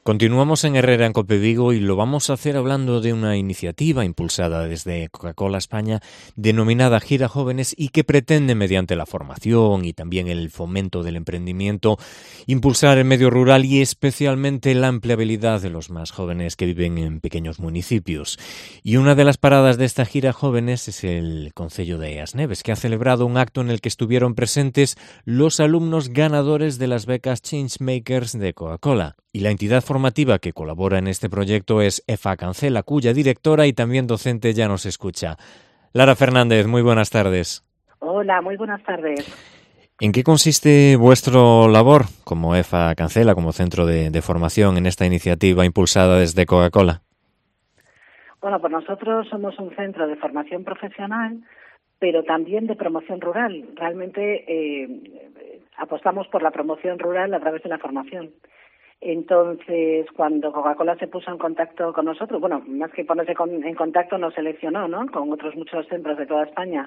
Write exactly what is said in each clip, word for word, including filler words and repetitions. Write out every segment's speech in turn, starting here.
Continuamos en Herrera en Cope Vigo y lo vamos a hacer hablando de una iniciativa impulsada desde Coca-Cola España denominada Gira Jóvenes y que pretende, mediante la formación y también el fomento del emprendimiento, impulsar el medio rural y especialmente la empleabilidad de los más jóvenes que viven en pequeños municipios. Y una de las paradas de esta Gira Jóvenes es el Concello de As Neves, que ha celebrado un acto en el que estuvieron presentes los alumnos ganadores de las becas Changemakers de Coca-Cola. Y la entidad formativa que colabora en este proyecto es EFA Cancela, cuya directora y también docente ya nos escucha. Lara Fernández, muy buenas tardes. Hola, muy buenas tardes. ¿En qué consiste vuestro labor como EFA Cancela, como centro de, de formación en esta iniciativa impulsada desde Coca-Cola? Bueno, pues nosotros somos un centro de formación profesional, pero también de promoción rural. Realmente eh, apostamos por la promoción rural a través de la formación. Entonces, cuando Coca-Cola se puso en contacto con nosotros, bueno, más que ponerse con, en contacto, nos seleccionó, ¿no?, con otros muchos centros de toda España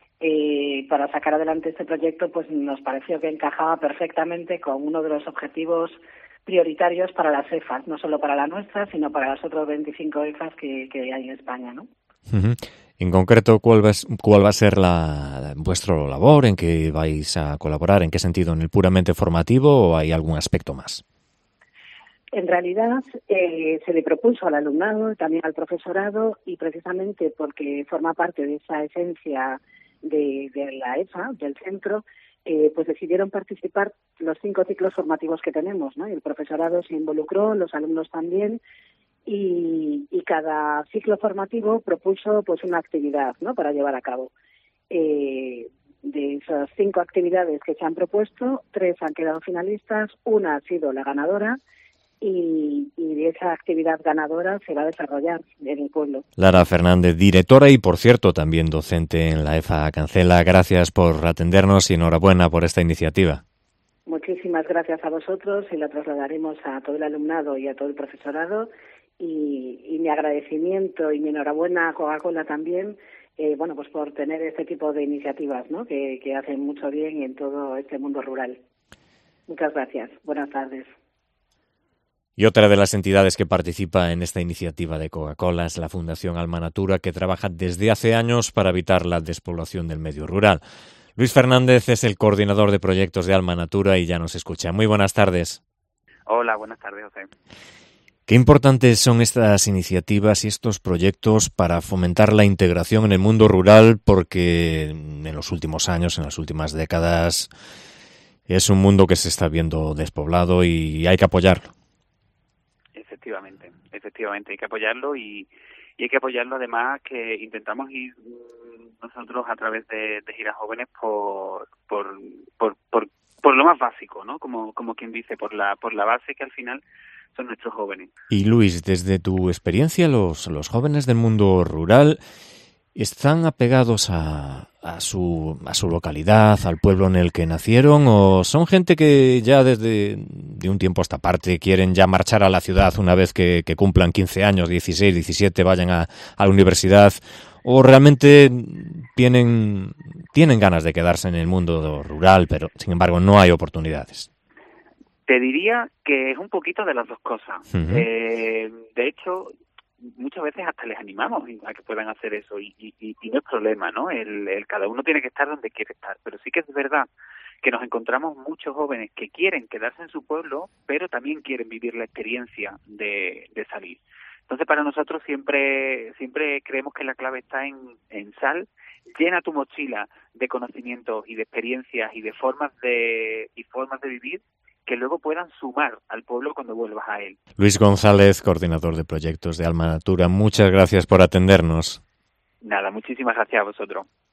eh, para sacar adelante este proyecto, pues nos pareció que encajaba perfectamente con uno de los objetivos prioritarios para las EFAs, no solo para la nuestra, sino para las otras veinticinco EFAs que, que hay en España, ¿no? Uh-huh. En concreto, ¿cuál va, cuál va a ser la, vuestro labor? ¿En qué vais a colaborar? ¿En qué sentido? ¿En el puramente formativo o hay algún aspecto más? En realidad, eh, se le propuso al alumnado, también al profesorado, y precisamente porque forma parte de esa esencia de, de la EFA, del centro, eh, pues decidieron participar los cinco ciclos formativos que tenemos, ¿no? Y el profesorado se involucró, los alumnos también, y, y cada ciclo formativo propuso pues una actividad, ¿no?, para llevar a cabo. Eh, de esas cinco actividades que se han propuesto, tres han quedado finalistas, una ha sido la ganadora, Y, y de esa actividad ganadora se va a desarrollar en el pueblo. Lara Fernández, directora y, por cierto, también docente en la EFA Cancela, gracias por atendernos y enhorabuena por esta iniciativa. Muchísimas gracias a vosotros y la trasladaremos a todo el alumnado y a todo el profesorado y, y mi agradecimiento y mi enhorabuena a Coca-Cola también, eh, bueno, pues por tener este tipo de iniciativas, ¿no?, que, que hacen mucho bien en todo este mundo rural. Muchas gracias. Buenas tardes. Y otra de las entidades que participa en esta iniciativa de Coca-Cola es la Fundación Alma Natura, que trabaja desde hace años para evitar la despoblación del medio rural. Luis Fernández es el coordinador de proyectos de Alma Natura y ya nos escucha. Muy buenas tardes. Hola, buenas tardes, José. Qué importantes son estas iniciativas y estos proyectos para fomentar la integración en el mundo rural, porque en los últimos años, en las últimas décadas, es un mundo que se está viendo despoblado y hay que apoyarlo. Efectivamente, efectivamente, hay que apoyarlo y, y hay que apoyarlo además que intentamos ir nosotros a través de, de Giras Jóvenes por, por, por, por, por lo más básico, ¿no? Como, como quien dice, por la, por la base que al final son nuestros jóvenes. Y Luis, desde tu experiencia, los, los jóvenes del mundo rural ¿están apegados a, a su a su localidad, al pueblo en el que nacieron, o son gente que ya desde de un tiempo a esta parte quieren ya marchar a la ciudad una vez que, que cumplan quince años, dieciséis, diecisiete, vayan a, a la universidad, o realmente tienen tienen ganas de quedarse en el mundo rural, pero sin embargo no hay oportunidades? Te diría que es un poquito de las dos cosas. Uh-huh. Eh, de hecho, muchas veces hasta les animamos a que puedan hacer eso y, y, y no es problema, ¿no? El, el cada uno tiene que estar donde quiere estar, pero sí que es verdad que nos encontramos muchos jóvenes que quieren quedarse en su pueblo, pero también quieren vivir la experiencia de, de salir. Entonces, para nosotros siempre siempre creemos que la clave está en, en sal, llena tu mochila de conocimientos y de experiencias y de formas de y formas de vivir que luego puedan sumar al pueblo cuando vuelvas a él. Luis González, coordinador de proyectos de Alma Natura, muchas gracias por atendernos. Nada, muchísimas gracias a vosotros.